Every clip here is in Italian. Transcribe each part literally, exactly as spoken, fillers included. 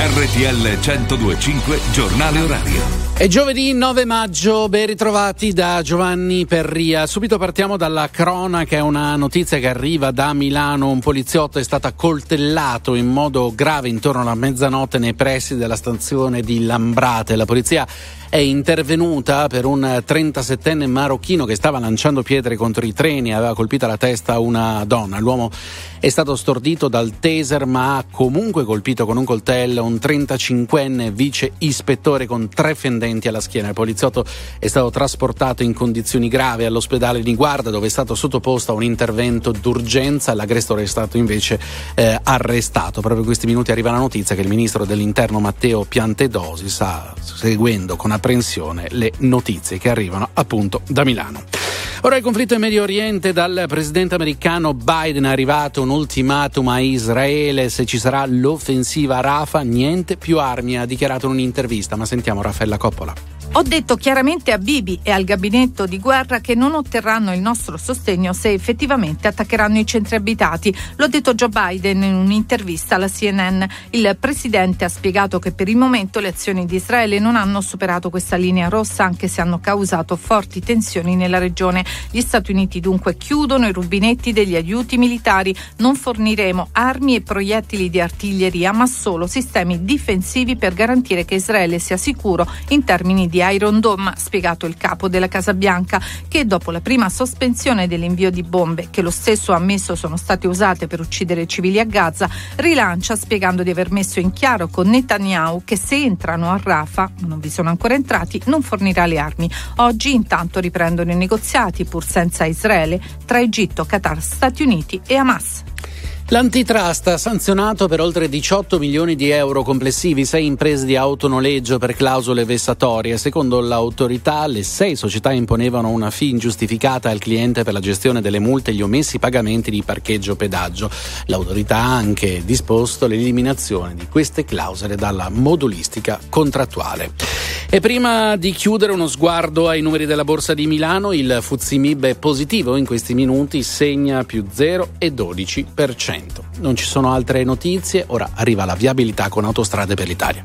R T L centodue e cinque Giornale Orario. È giovedì nove maggio, ben ritrovati da Giovanni Perria. Subito partiamo dalla cronaca, è una notizia che arriva da Milano. Un poliziotto è stato accoltellato in modo grave intorno alla mezzanotte nei pressi della stazione di Lambrate. La polizia è intervenuta per un trentasettenne marocchino che stava lanciando pietre contro i treni e aveva colpito alla testa una donna. L'uomo è stato stordito dal taser, ma ha comunque colpito con un coltello un trentacinquenne vice ispettore con tre fendenti alla schiena. Il poliziotto è stato trasportato in condizioni gravi all'ospedale di Guarda, dove è stato sottoposto a un intervento d'urgenza. L'aggressore è stato invece eh, arrestato. Proprio in questi minuti arriva la notizia che il ministro dell'Interno Matteo Piantedosi sta seguendo con apprensione le notizie che arrivano appunto da Milano. Ora il conflitto in Medio Oriente. Dal presidente americano Biden è arrivato un ultimatum a Israele: se ci sarà l'offensiva a Rafah, niente più armi, ha dichiarato in un'intervista. Ma sentiamo Raffaella Coppola. Ho detto chiaramente a Bibi e al gabinetto di guerra che non otterranno il nostro sostegno se effettivamente attaccheranno i centri abitati. L'ha detto Joe Biden in un'intervista alla C N N. Il presidente ha spiegato che per il momento le azioni di Israele non hanno superato questa linea rossa, anche se hanno causato forti tensioni nella regione. Gli Stati Uniti dunque chiudono i rubinetti degli aiuti militari. Non forniremo armi e proiettili di artiglieria, ma solo sistemi difensivi per garantire che Israele sia sicuro in termini di Iron Dome, ha spiegato il capo della Casa Bianca, che dopo la prima sospensione dell'invio di bombe, che lo stesso ha ammesso sono state usate per uccidere civili a Gaza, rilancia spiegando di aver messo in chiaro con Netanyahu che se entrano a Rafah, non vi sono ancora entrati, non fornirà le armi. Oggi intanto riprendono i negoziati, pur senza Israele, tra Egitto, Qatar, Stati Uniti e Hamas. L'antitrust ha sanzionato per oltre diciotto milioni di euro complessivi sei imprese di autonoleggio per clausole vessatorie. Secondo l'autorità, le sei società imponevano una fee ingiustificata al cliente per la gestione delle multe e gli omessi pagamenti di parcheggio pedaggio. L'autorità ha anche disposto l'eliminazione di queste clausole dalla modulistica contrattuale. E prima di chiudere, uno sguardo ai numeri della Borsa di Milano. Il Fuzzi Mib è positivo in questi minuti, segna più zero virgola dodici per cento. Non ci sono altre notizie, ora arriva la viabilità con Autostrade per l'Italia.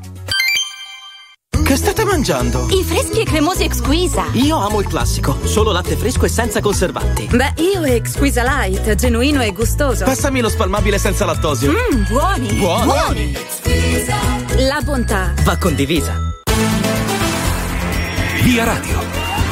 Che state mangiando? I freschi e cremosi Exquisa. Io amo il classico, solo latte fresco e senza conservanti. Beh, io Exquisa Light, genuino e gustoso. Passami lo spalmabile senza lattosio. Mmm, buoni. Buoni. Buoni. La bontà va condivisa. Via Radio.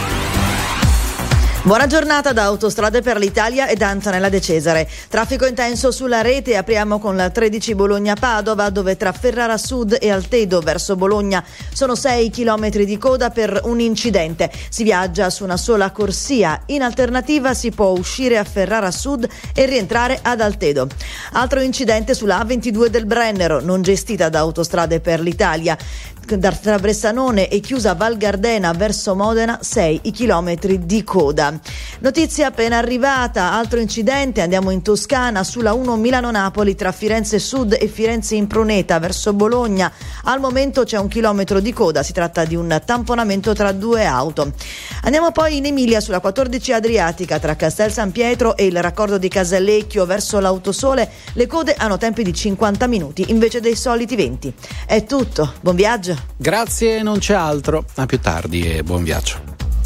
Buona giornata da Autostrade per l'Italia e da Antonella De Cesare. Traffico intenso sulla rete, apriamo con la tredici Bologna-Padova, dove tra Ferrara Sud e Altedo verso Bologna sono sei chilometri di coda per un incidente. Si viaggia su una sola corsia, in alternativa si può uscire a Ferrara Sud e rientrare ad Altedo. Altro incidente sulla A ventidue del Brennero, non gestita da Autostrade per l'Italia. Tra Bressanone e chiusa Val Gardena verso Modena, sei i chilometri di coda. Notizia appena arrivata, altro incidente, andiamo in Toscana sulla uno Milano-Napoli tra Firenze Sud e Firenze Impruneta verso Bologna. Al momento c'è un chilometro di coda, si tratta di un tamponamento tra due auto. Andiamo poi in Emilia sulla quattordici Adriatica tra Castel San Pietro e il raccordo di Casalecchio verso l'Autosole. Le code hanno tempi di cinquanta minuti invece dei soliti venti. È tutto, buon viaggio. Grazie, non c'è altro. A più tardi e buon viaggio.